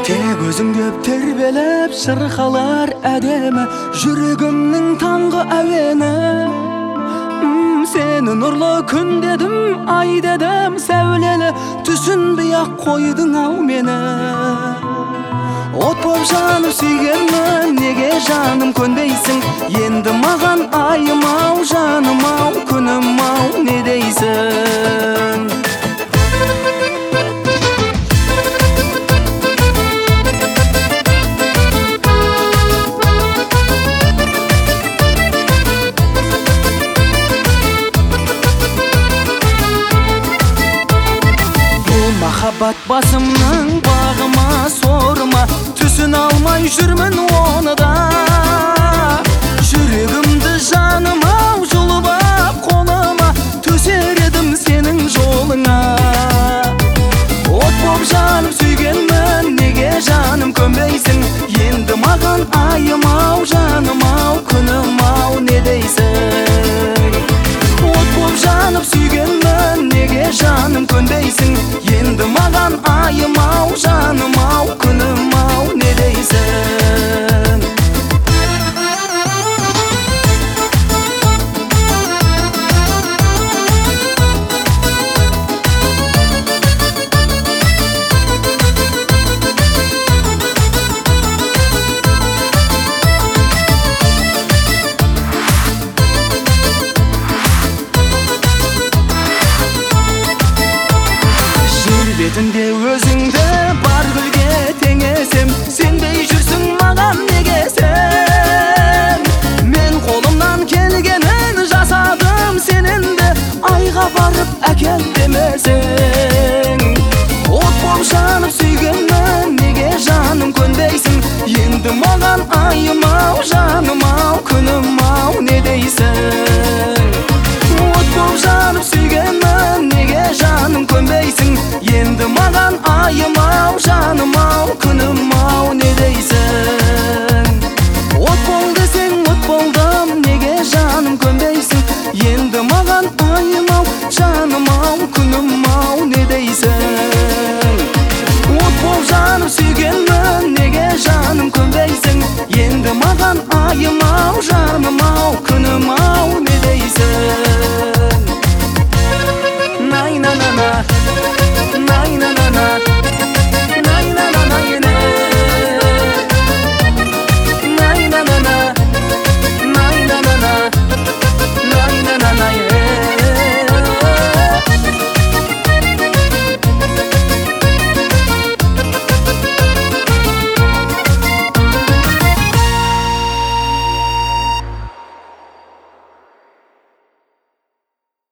Тек өзің деп тербелеп шырқалар әдемі жүрегімнің таңғы әуені. Сені нұрлы күн дедім, ай дедім сәулелі, түсінбей ақ қойдың ау мені. От боп жаным сүйгенмін, неге жаным көнбейсің? Енді маған айым ау, жаным ау, күнім ау, не дейсің? Махаббат басымның бағыма сорыма, түсін алмай жүрмін оны да. Жүрегімді жаным ау жұлып ап қолыма, төсер едім сенің жолыңа. От боп жаным сүйгенмін, неге жаным көнбейсің? Енді маған айым ау, жаным ау, күнім ау, не дейсің? От боп жаным сүйгенмін, неге жаным көнбейсің? Енді маған айым ау, жаным ау, күнім ау, не дейсің? Бетінде өзіңді бар гүлге теңесем, сенбей жүрсің маған неге сен? Мен қолымнан келгенін жасадым, сененді айға барып әкел демесең. От боп жанып сүйгенмін, неге жаным көнбейсің? Енді маған айым ау, жаным ау, күнім ау, не дейсің? От боп жанып сүйгенмін, неге жаным көнбейсің? Енді маған айым ау, жаным ау, күнім ау, не дейсің? От бол десең от болдым, неге жаным көнбейсің? Енді маған айым ау, жаным ау, күнім ау, не дейсің? От бол жаным сүйгенмін, неге жаным көнбейсің? Енді маған айым ау, жаным ау, күнім ау, не дейсің? На-на-на-на